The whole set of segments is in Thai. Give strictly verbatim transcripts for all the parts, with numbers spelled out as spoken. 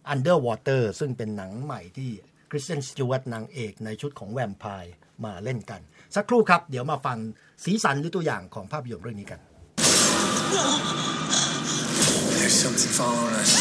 Underwater ซึ่งเป็นหนังใหม่ที่คริสเตียน สจ๊วตนางเอกในชุดของแวมไพร์มาเล่นกันสักครู่ครับเดี๋ยวมาฟังสีสันหรือตัวอย่างของภาพยนตร์เรื่องนี้กัน There's something following us.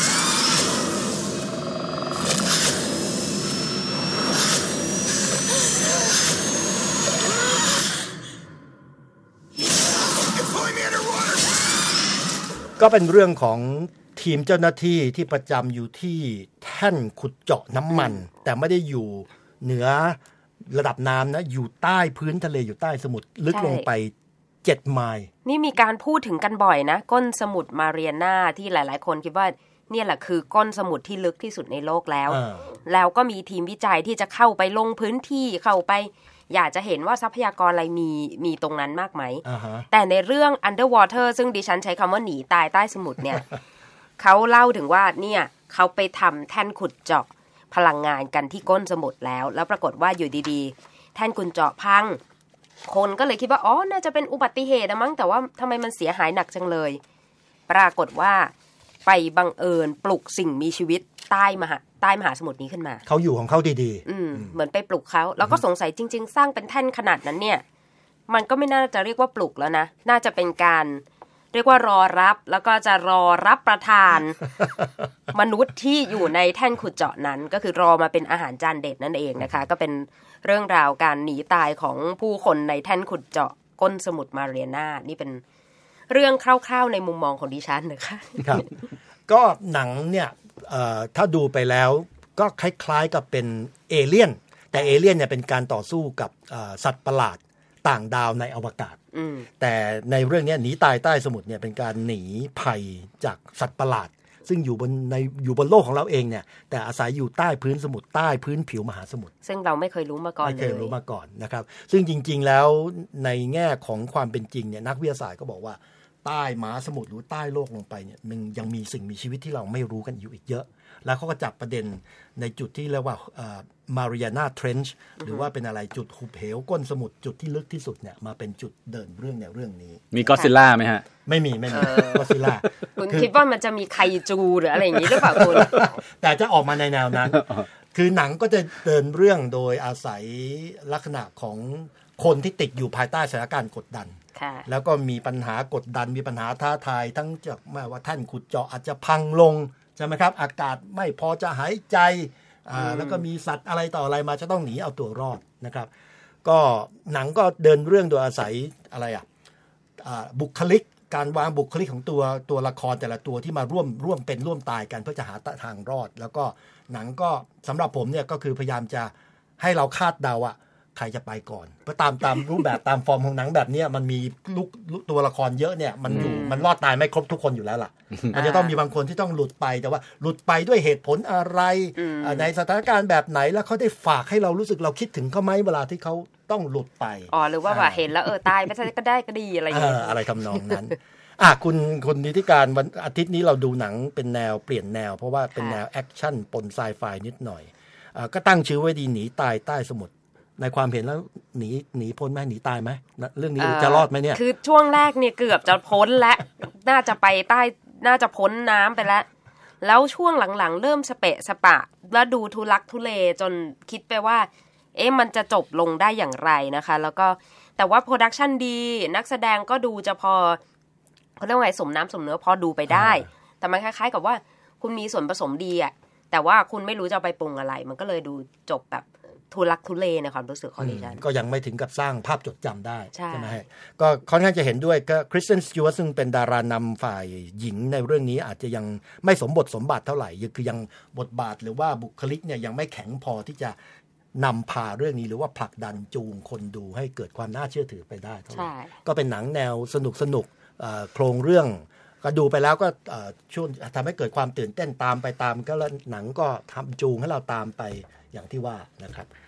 You're pulling me underwater. ก็เป็นเรื่องของทีมเจ้าหน้าที่ที่ประจำอยู่ที่แท่นขุดเจาะน้ำมันแต่ไม่ได้อยู่เหนือระดับน้ำนะอยู่ใต้พื้นทะเลอยู่ใต้สมุทรลึกลงไปเจ็ดไมล์นี่มีการพูดถึงกันบ่อยนะก้นสมุทรมาเรียนาที่หลายๆคนคิดว่าเนี่ยแหละคือก้นสมุทรที่ลึกที่สุดในโลกแล้วแล้วก็มีทีมวิจัยที่จะเข้าไปลงพื้นที่เข้าไปอยากจะเห็นว่าทรัพยากรอะไรมีมีตรงนั้นมากไหม uh-huh. แต่ในเรื่อง Underwater ซึ่งดิฉันใช้คำว่าหนีตายใต้สมุทรเนี่ย เขาเล่าถึงว่าเนี่ยเขาไปทำแท่นขุดเจาะพลังงานกันที่ก้นสมุทรแล้วแล้วปรากฏว่าอยู่ดีๆแท่นขุดเจาะพังคนก็เลยคิดว่าอ๋อน่าจะเป็นอุบัติเหตุนะมั้งแต่ว่าทำไมมันเสียหายหนักจังเลยปรากฏว่าไปบังเอิญปลุกสิ่งมีชีวิตใต้มหาใต้มหาสมุทรนี้ขึ้นมาเขาอยู่ของเขาดีๆอืมเหมือนไปปลุกเขาแล้วก็สงสัยจริงๆสร้างเป็นแท่นขนาดนั้นเนี่ยมันก็ไม่น่าจะเรียกว่าปลุกแล้วนะน่าจะเป็นการเรียกว่ารอรับแล้วก็จะรอรับประทาน มนุษย์ที่อยู่ในแท่นขุดเจาะนั้นก็คือรอมาเป็นอาหารจานเด็ดนั่นเองนะคะก็เป็นเรื่องราวการหนีตายของผู้คนในแท่นขุดเจาะก้นสมุทรมาเรียนานี่เป็นเรื่องคร่าวๆในมุมมองของดิฉันนะคะครับก็หนังเนี่ยถ้าดูไปแล้วก็คล้ายๆกับเป็นเอเลี่ยนแต่เอเลี่ยนเนี่ยเป็นการต่อสู้กับสัตว์ประหลาดต่างดาวในอวกาศแต่ในเรื่องนี้หนีตายใต้สมุทรเนี่ยเป็นการหนีภัยจากสัตว์ประหลาดซึ่งอยู่บนในอยู่บนโลกของเราเองเนี่ยแต่อาศัยอยู่ใต้พื้นสมุทรใต้พื้นผิวมหาสมุทรซึ่งเราไม่เคยรู้มาก่อนเลยไม่เคยรู้มาก่อนนะครับซึ่งจริงๆแล้วในแง่ของความเป็นจริงเนี่ยนักวิทยาศาสตร์ก็บอกว่าใต้มหาสมุทรหรือใต้โลกลงไปเนี่ยมันยังมีสิ่งมีชีวิตที่เราไม่รู้กันอยู่อีกเยอะแล้วเขาก็จับประเด็นในจุดที่เรียกว่ามาริอานาเทรนช์หรือว่าเป็นอะไรจุดหุบเหวก้นสมุทรจุดที่ลึกที่สุดเนี่ยมาเป็นจุดเดินเรื่องแนวเรื่องนี้มีก็อดซิลล่าไหมฮะไม่มีไม่มีก็อดซิลล่าคุณคิดว่ามันจะมีไคจูหรืออะไรอย่างนี้หรือเปล่าคุณแต่จะออกมาในแนวนั้นคือหนังก็จะเดินเรื่องโดยอาศัยลักษณะของคนที่ติดอยู่ภายใต้สถานการณ์กดดันแล้วก็มีปัญหากดดันมีปัญหาท้าทายทั้งจากแม้ว่าท่านขุดเจาะอาจจะพังลงใช่ไหมครับอากาศไม่พอจะหายใจอ่าแล้วก็มีสัตว์อะไรต่ออะไรมาจะต้องหนีเอาตัวรอดนะครับก็หนังก็เดินเรื่องโดยอาศัยอะไรอ่ะบุคลิกการวางบุคลิกของตัวตัวละครแต่ละตัวที่มาร่วมร่วมเป็นร่วมตายกันเพื่อจะหาทางรอดแล้วก็หนังก็สำหรับผมเนี่ยก็คือพยายามจะให้เราคาดเดาอ่ะใครจะไปก่อนเพราะตามตามรูปแบบตามฟอร์มของหนังแบบนี้มันมีลูกตัวละครเยอะเนี่ยมันอยู่มันรอดตายไม่ครบทุกคนอยู่แล้วล่ะมันจะต้องมีบางคนที่ต้องหลุดไปแต่ว่าหลุดไปด้วยเหตุผลอะไรในสถานการณ์แบบไหนแล้วเขาได้ฝากให้เรารู้สึกเราคิดถึงเขาไหมเวลาที่เขาต้องหลุดไปอ๋อหรือว่าแบบเห็นแล้วเออตายไปก็ได้ก็ดีอะไรอย่างเงี้ยอะไรทำนองนั้นอ่ะคุณคุณนิติการวันอาทิตย์นี้เราดูหนังเป็นแนวเปลี่ยนแนวเพราะว่าเป็นแนวแอคชั่นปนไซไฟนิดหน่อยอ่าก็ตั้งชื่อไว้ดีหนีตายใต้สมุทรในความเห็นแล้วหนีหนีพ้นไหมหนีตายไหมเรื่องนี้จะรอดไหมเนี่ยคือช่วงแรกเนี่ยเกือบจะพ้นแล้วน่าจะไปใต้น่าจะพ้นน้ำไปแล้วแล้วช่วงหลังๆเริ่มสเปะสปะแล้วดูทุลักทุเลจนคิดไปว่าเอ๊ะมันจะจบลงได้อย่างไรนะคะแล้วก็แต่ว่าโปรดักชันดีนักแสดงก็ดูจะพอเขาเรียกว่าไงสมน้ำสมเนื้อพอดูไปได้แต่มันคล้ายๆกับว่าคุณมีส่วนผสมดีอ่ะแต่ว่าคุณไม่รู้จะไปปรุงอะไรมันก็เลยดูจบแบบทุลักทุเลในความรู้สึกของดิฉันก็ยังไม่ถึงกับสร้างภาพจดจำได้ใช่ไหมก็ค่อนข้างจะเห็นด้วยก็คริสเตียน สจ๊วตซึ่งเป็นดารานำฝ่ายหญิงในเรื่องนี้อาจจะยังไม่สมบทสมบัติเท่าไหร่คือยังบทบาทหรือว่าบุคลิกเนี่ยยังไม่แข็งพอที่จะนำพาเรื่องนี้หรือว่าผลักดันจูงคนดูให้เกิดความน่าเชื่อถือไปได้เท่าไหร่ก็เป็นหนังแนวสนุกสนุกโครงเรื่องก็ดูไปแล้วก็ช่วงทำให้เกิดความตื่นเต้นตามไปตามก็แล้วหนังก็ทำจูงให้เราตามไปอย่างที่ว่านะครับ